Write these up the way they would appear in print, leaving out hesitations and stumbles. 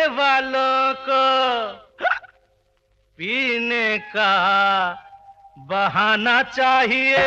वालों को पीने का बहाना चाहिए।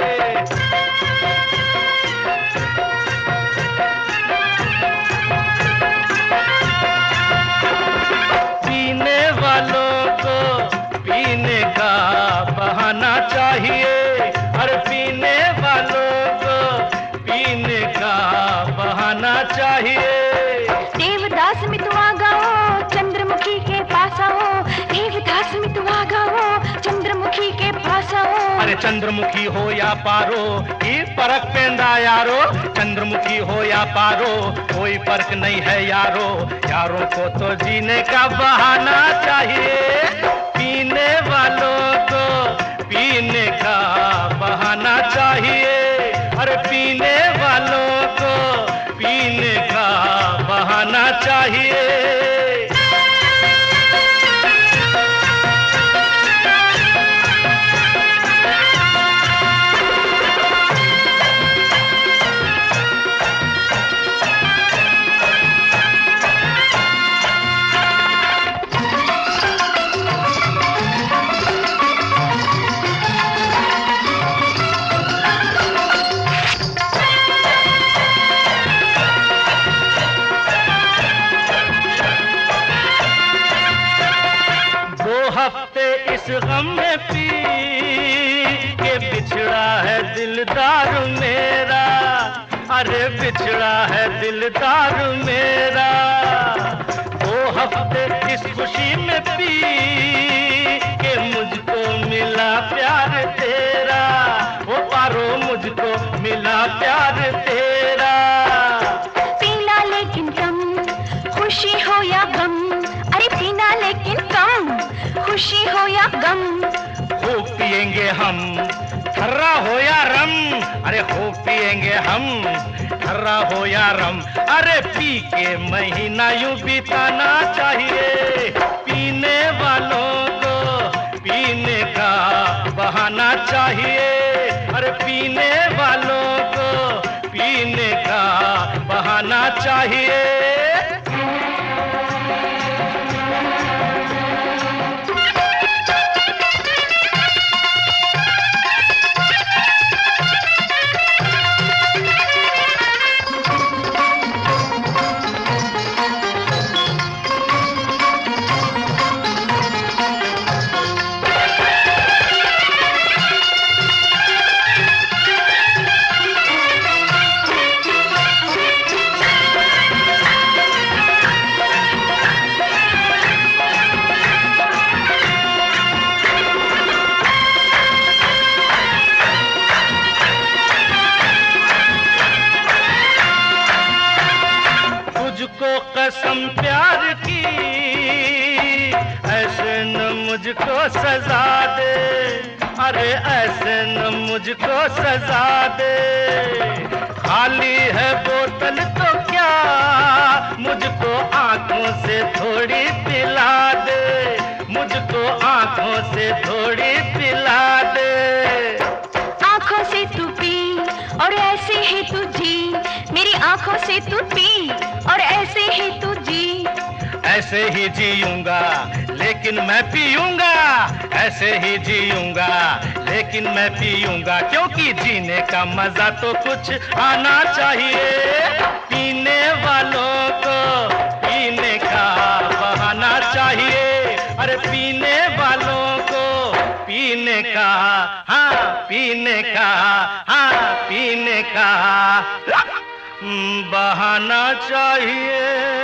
पीने वालों को पीने का बहाना चाहिए। और पीने वालों को पीने का बहाना चाहिए। देवदास में तू आ गाओ, चंद्रमुखी के पास आओ। देवदास में तू आ गाओ, चंद्रमुखी के पास आओ। अरे चंद्रमुखी हो या पारो, ये फर्क पेंदा यारो। चंद्रमुखी हो या पारो, कोई फर्क नहीं है यारो। यारों को तो जीने का बहाना चाहिए। पीने वालों को पीने का बहाना चाहिए। अरे पीने वालों को पीने का बहाना चाहिए। हफ्ते इस गम में पी के बिछड़ा है दिलदार मेरा। अरे बिछड़ा है दिलदार मेरा। 2 हफ्ते इस खुशी में पी के मुझको मिला प्यार तेरा। वो पारो मुझको मिला प्यार तेरा। पीना लेकिन कम, खुशी हो या गम। अरे पीना लेकिन कम, खुशी हो या गम। खूब पिएंगे हम, ठर्रा हो या रम। अरे खूब पिएंगे हम, ठर्रा हो या रम। अरे पी के महीना यूं बिताना चाहिए। पीने वालों को पीने का बहाना चाहिए। अरे पीने वालों को पीने का बहाना चाहिए। तुझको कसम प्यार की, ऐसे न मुझको सजा दे। अरे ऐसे न मुझको सजा दे। खाली है बोतल तो क्या, मुझको आंखों से थोड़ी पिला दे। मुझको आंखों से थोड़ी पिला दे। आंखों से तू पी और ऐसे ही तू जी। मेरी आंखों से तू पी और ऐसे ही तू जी। ऐसे ही जीऊंगा लेकिन मैं पीऊंगा। ऐसे ही जीऊंगा लेकिन मैं पीऊंगा। क्योंकि जीने का मजा तो कुछ आना चाहिए। पीने वालों को पीने का बहाना चाहिए। अरे पीने वालों को पीने का, हाँ पीने का, हाँ पीने का बहाना चाहिए।